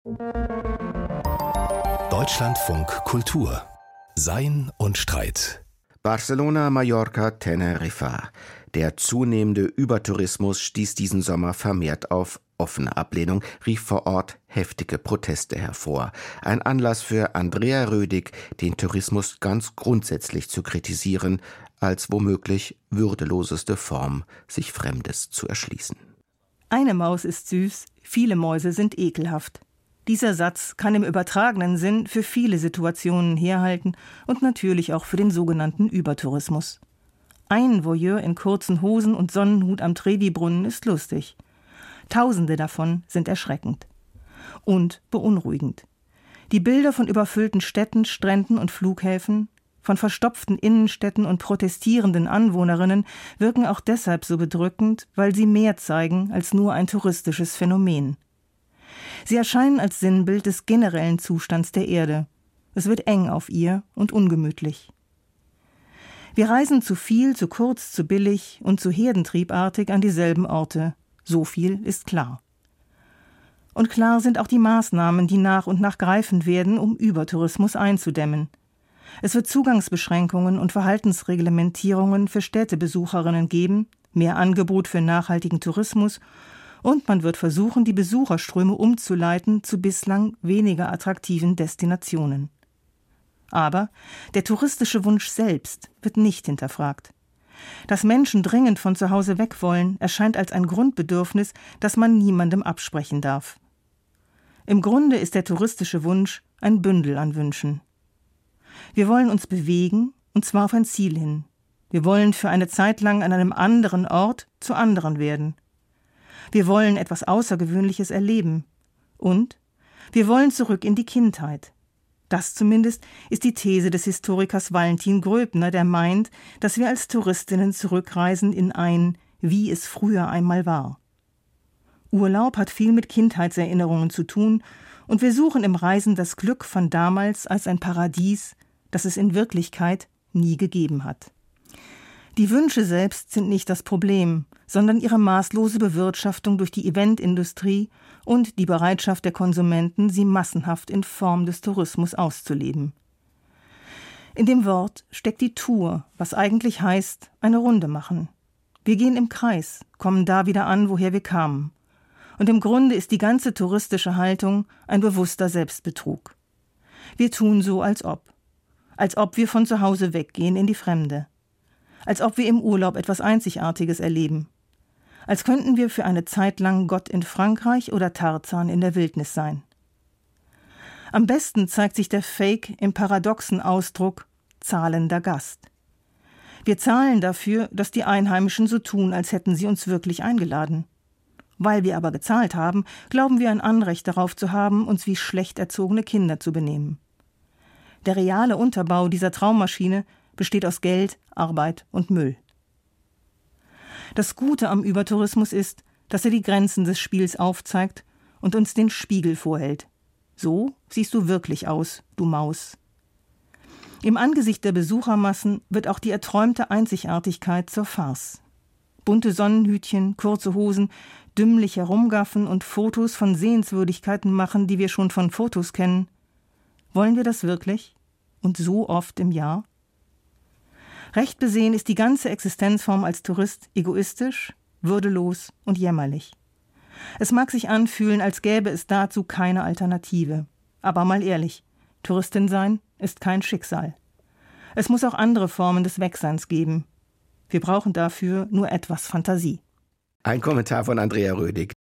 Deutschlandfunk Kultur. Sein und Streit. Barcelona, Mallorca, Teneriffa. Der zunehmende Übertourismus stieß diesen Sommer vermehrt auf offene Ablehnung, rief vor Ort heftige Proteste hervor. Ein Anlass für Andrea Rödig, den Tourismus ganz grundsätzlich zu kritisieren, als womöglich würdeloseste Form, sich Fremdes zu erschließen. Eine Maus ist süß, viele Mäuse sind ekelhaft. Dieser Satz kann im übertragenen Sinn für viele Situationen herhalten und natürlich auch für den sogenannten Übertourismus. Ein Voyeur in kurzen Hosen und Sonnenhut am Trevi-Brunnen ist lustig. Tausende davon sind erschreckend. Und beunruhigend. Die Bilder von überfüllten Städten, Stränden und Flughäfen, von verstopften Innenstädten und protestierenden Anwohnerinnen wirken auch deshalb so bedrückend, weil sie mehr zeigen als nur ein touristisches Phänomen. Sie erscheinen als Sinnbild des generellen Zustands der Erde. Es wird eng auf ihr und ungemütlich. Wir reisen zu viel, zu kurz, zu billig und zu herdentriebartig an dieselben Orte. So viel ist klar. Und klar sind auch die Maßnahmen, die nach und nach greifen werden, um Übertourismus einzudämmen. Es wird Zugangsbeschränkungen und Verhaltensreglementierungen für Städtebesucherinnen geben, mehr Angebot für nachhaltigen Tourismus und man wird versuchen, die Besucherströme umzuleiten zu bislang weniger attraktiven Destinationen. Aber der touristische Wunsch selbst wird nicht hinterfragt. Dass Menschen dringend von zu Hause weg wollen, erscheint als ein Grundbedürfnis, das man niemandem absprechen darf. Im Grunde ist der touristische Wunsch ein Bündel an Wünschen. Wir wollen uns bewegen, und zwar auf ein Ziel hin. Wir wollen für eine Zeit lang an einem anderen Ort zu anderen werden. Wir wollen etwas Außergewöhnliches erleben. Und wir wollen zurück in die Kindheit. Das zumindest ist die These des Historikers Valentin Gröbner, der meint, dass wir als Touristinnen zurückreisen in ein wie es früher einmal war. Urlaub hat viel mit Kindheitserinnerungen zu tun und wir suchen im Reisen das Glück von damals als ein Paradies, das es in Wirklichkeit nie gegeben hat. Die Wünsche selbst sind nicht das Problem, sondern ihre maßlose Bewirtschaftung durch die Eventindustrie und die Bereitschaft der Konsumenten, sie massenhaft in Form des Tourismus auszuleben. In dem Wort steckt die Tour, was eigentlich heißt, eine Runde machen. Wir gehen im Kreis, kommen da wieder an, woher wir kamen. Und im Grunde ist die ganze touristische Haltung ein bewusster Selbstbetrug. Wir tun so, als ob wir von zu Hause weggehen in die Fremde. Als ob wir im Urlaub etwas Einzigartiges erleben. Als könnten wir für eine Zeit lang Gott in Frankreich oder Tarzan in der Wildnis sein. Am besten zeigt sich der Fake im paradoxen Ausdruck zahlender Gast. Wir zahlen dafür, dass die Einheimischen so tun, als hätten sie uns wirklich eingeladen. Weil wir aber gezahlt haben, glauben wir ein Anrecht darauf zu haben, uns wie schlecht erzogene Kinder zu benehmen. Der reale Unterbau dieser Traummaschine besteht aus Geld, Arbeit und Müll. Das Gute am Übertourismus ist, dass er die Grenzen des Spiels aufzeigt und uns den Spiegel vorhält. So siehst du wirklich aus, du Maus. Im Angesicht der Besuchermassen wird auch die erträumte Einzigartigkeit zur Farce. Bunte Sonnenhütchen, kurze Hosen, dümmlich herumgaffen und Fotos von Sehenswürdigkeiten machen, die wir schon von Fotos kennen. Wollen wir das wirklich? Und so oft im Jahr? Recht besehen ist die ganze Existenzform als Tourist egoistisch, würdelos und jämmerlich. Es mag sich anfühlen, als gäbe es dazu keine Alternative. Aber mal ehrlich, Touristin sein ist kein Schicksal. Es muss auch andere Formen des Wegseins geben. Wir brauchen dafür nur etwas Fantasie. Ein Kommentar von Andrea Rödig.